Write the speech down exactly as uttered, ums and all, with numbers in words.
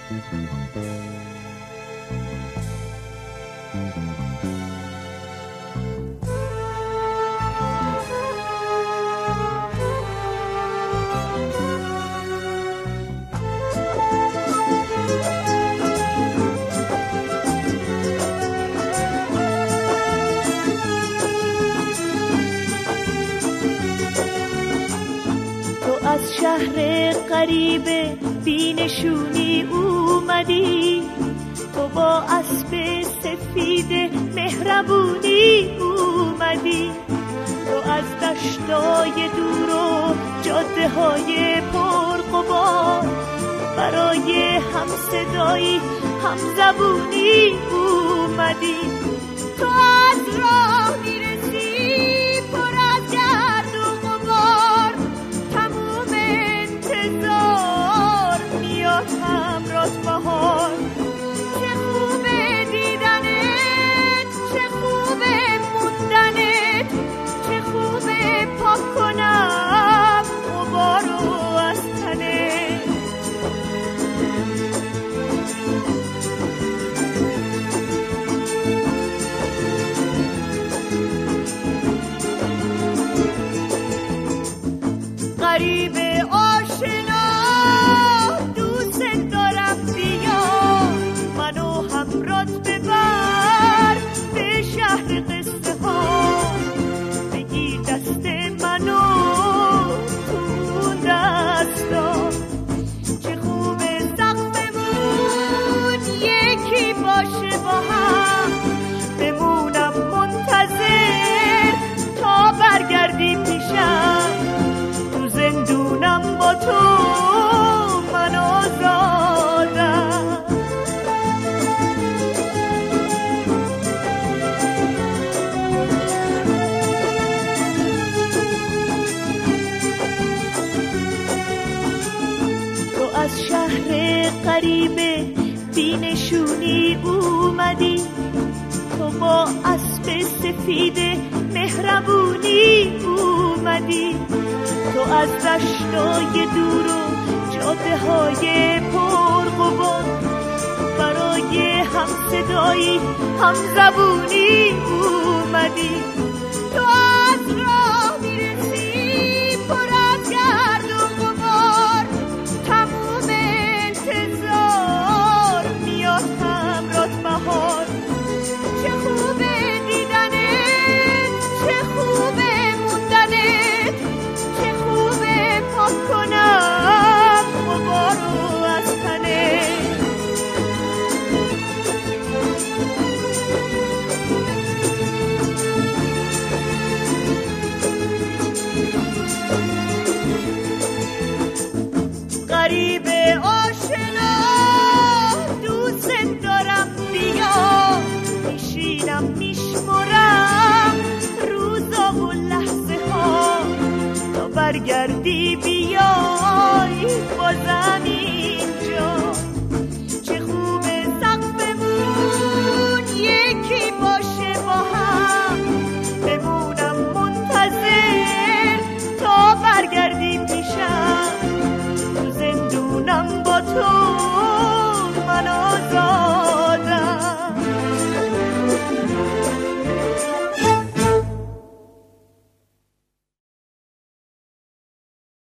از شهر غریب بینشونی اومدی، تو با اسب سفید مهربونی اومدی، تو از دشتای دور و جاده های پرغبار برای هم صدایی هم زبونی اومدی. تو از راه میرسی پر از گرد و غبار، تموم انتظار میاد همراهت بهار. چه خوبه دیدنت، چه خوبه موندنت، چه خوبه پاک کنم غبارو از تنت. غریب آشنا دوست دارم، بیا منو همراهت ببر به شهر قصه ها، بگیر دست منو تو دستا. چه خوبه سقفمون یکی باشه با هم، بمونم منتظر تا برگردی پیشم. زندونم با تو من آزادم. تو از شهر غریب بینشونی اومدی، تو با اسب سفید مهربونی اومدی، تو از دشتای دور و جاده های پرغبار برای هم صدایی هم زبونی اومدی. تو از راه میرسی پر از گرد و غبار، تموم انتظار میاد همراهت بهار. چه خوبه دیدنت، چه خوبه موندنت، چه خوبه پاک کنم غبارو از تنت. غریب آشنا دوست دارم، بیا میشینم میشمرم روزا و لحظه ها، تا برگردی بیای بازم.